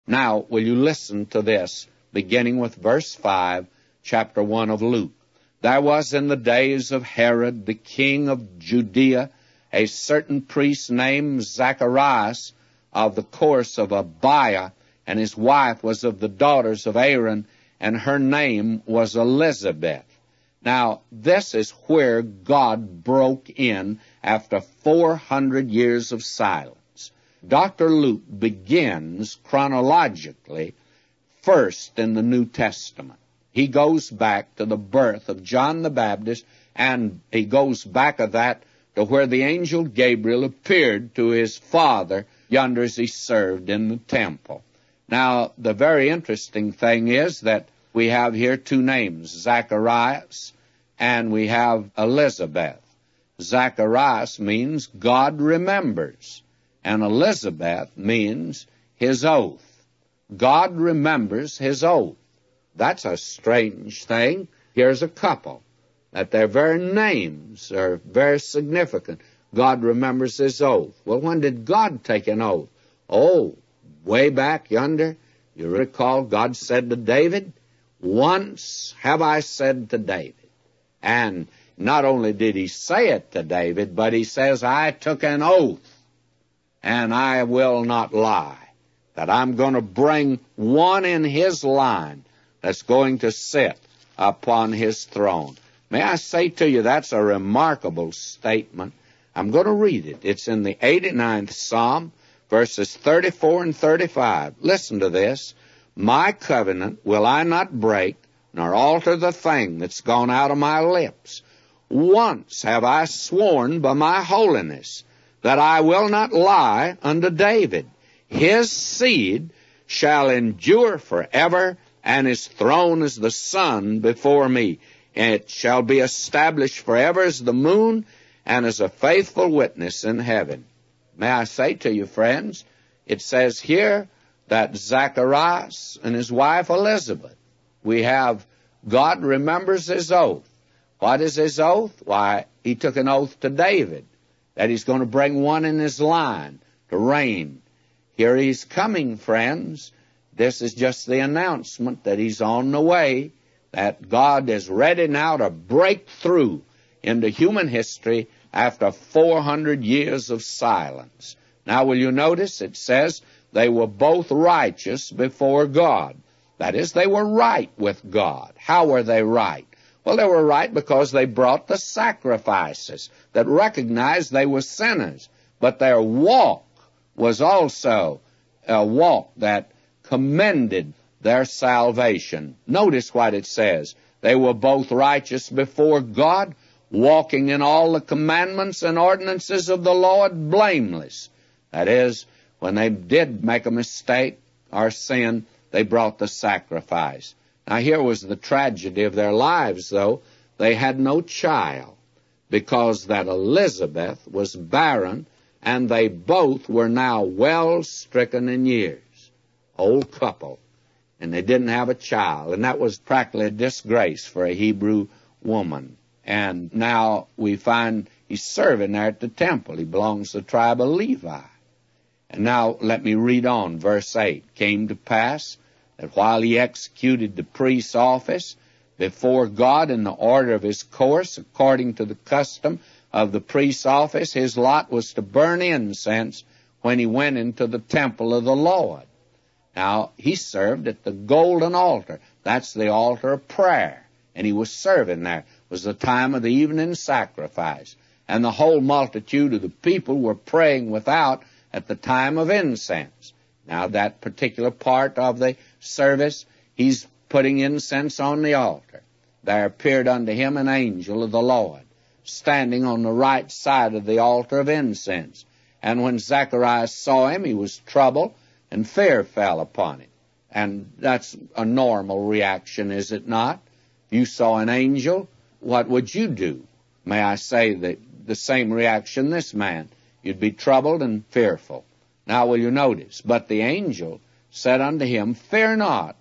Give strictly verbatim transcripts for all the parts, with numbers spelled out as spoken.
Now, will you listen to this, beginning with verse five, chapter one of Luke. There was in the days of Herod, the king of Judea, a certain priest named Zacharias of the course of Abiah, and his wife was of the daughters of Aaron, and her name was Elizabeth. Now, this is where God broke in after four hundred years of silence. Doctor Luke begins chronologically first in the New Testament. He goes back to the birth of John the Baptist, and he goes back of that to where the angel Gabriel appeared to his father yonder as he served in the temple. Now, the very interesting thing is that we have here two names, Zacharias and we have Elizabeth. Zacharias means God remembers, and Elizabeth means his oath. God remembers his oath. That's a strange thing. Here's a couple that their very names are very significant. God remembers his oath. Well, when did God take an oath? Oh, way back yonder. You recall God said to David, "Once have I said to David." And not only did he say it to David, but he says, "I took an oath, and I will not lie, that I'm going to bring one in his line that's going to sit upon his throne." May I say to you, that's a remarkable statement. I'm going to read it. It's in the eighty-ninth Psalm, verses thirty-four and thirty-five. Listen to this. "My covenant will I not break, nor alter the thing that's gone out of my lips. Once have I sworn by my holiness, that I will not lie unto David. His seed shall endure forever, and his throne is the sun before me. It shall be established forever as the moon, and as a faithful witness in heaven." May I say to you, friends, it says here that Zacharias and his wife Elizabeth, we have God remembers his oath. What is his oath? Why, he took an oath to David that he's going to bring one in his line to reign. Here he's coming, friends. This is just the announcement that he's on the way, that God is ready now to break through into human history after four hundred years of silence. Now, will you notice it says they were both righteous before God. That is, they were right with God. How were they right? Well, they were right because they brought the sacrifices that recognized they were sinners. But their walk was also a walk that commended their salvation. Notice what it says. They were both righteous before God, walking in all the commandments and ordinances of the Lord blameless. That is, when they did make a mistake or sin, they brought the sacrifice. Now, here was the tragedy of their lives, though. They had no child, because that Elizabeth was barren, and they both were now well stricken in years. Old couple. And they didn't have a child, and that was practically a disgrace for a Hebrew woman. And now we find he's serving there at the temple. He belongs to the tribe of Levi. And now let me read on, verse eight. "Came to pass that while he executed the priest's office before God in the order of his course, according to the custom of the priest's office, his lot was to burn incense when he went into the temple of the Lord." Now, he served at the golden altar. That's the altar of prayer. And he was serving there. It was the time of the evening sacrifice. And the whole multitude of the people were praying without at the time of incense. Now, that particular part of the service, he's putting incense on the altar. There appeared unto him an angel of the Lord, standing on the right side of the altar of incense. And when Zacharias saw him, he was troubled, and fear fell upon him. And that's a normal reaction, is it not? If you saw an angel, what would you do? May I say that the same reaction this man. You'd be troubled and fearful. Now will you notice, "But the angel said unto him, Fear not,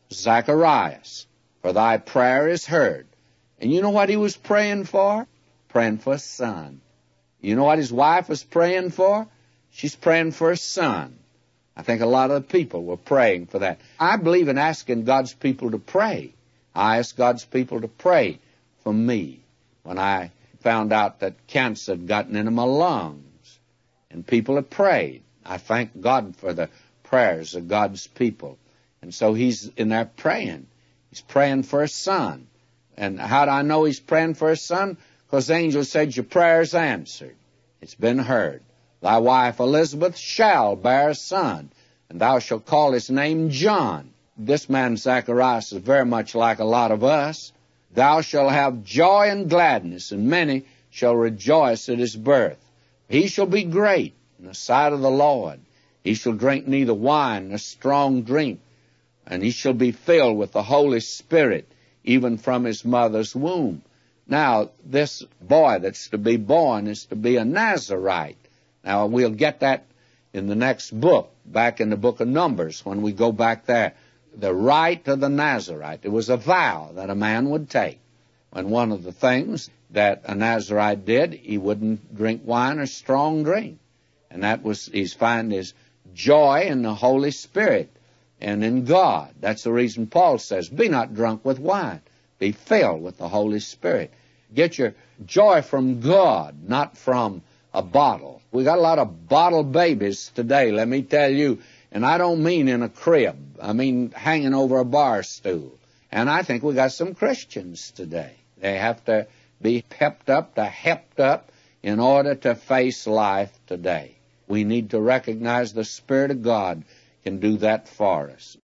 Zacharias, for thy prayer is heard." And you know what he was praying for? Praying for a son. You know what his wife was praying for? She's praying for a son. I think a lot of the people were praying for that. I believe in asking God's people to pray. I asked God's people to pray for me when I found out that cancer had gotten into my lungs. And people have prayed. I thank God for the prayers of God's people. And so he's in there praying. He's praying for his son. And how do I know he's praying for his son? Because the angel said, your prayer's answered. It's been heard. Thy wife Elizabeth shall bear a son, and thou shalt call his name John. This man Zacharias is very much like a lot of us. Thou shalt have joy and gladness, and many shall rejoice at his birth. He shall be great in the sight of the Lord. He shall drink neither wine nor strong drink, and he shall be filled with the Holy Spirit, even from his mother's womb. Now, this boy that's to be born is to be a Nazarite. Now, we'll get that in the next book, back in the book of Numbers, when we go back there. The rite of the Nazarite. It was a vow that a man would take. And one of the things that a Nazarite did, he wouldn't drink wine or strong drink. And that was, he's finding his joy in the Holy Spirit and in God. That's the reason Paul says, be not drunk with wine. Be filled with the Holy Spirit. Get your joy from God, not from a bottle. We got a lot of bottle babies today, let me tell you. And I don't mean in a crib. I mean hanging over a bar stool. And I think we got some Christians today. They have to be pepped up, to hepped up in order to face life today. We need to recognize the Spirit of God can do that for us.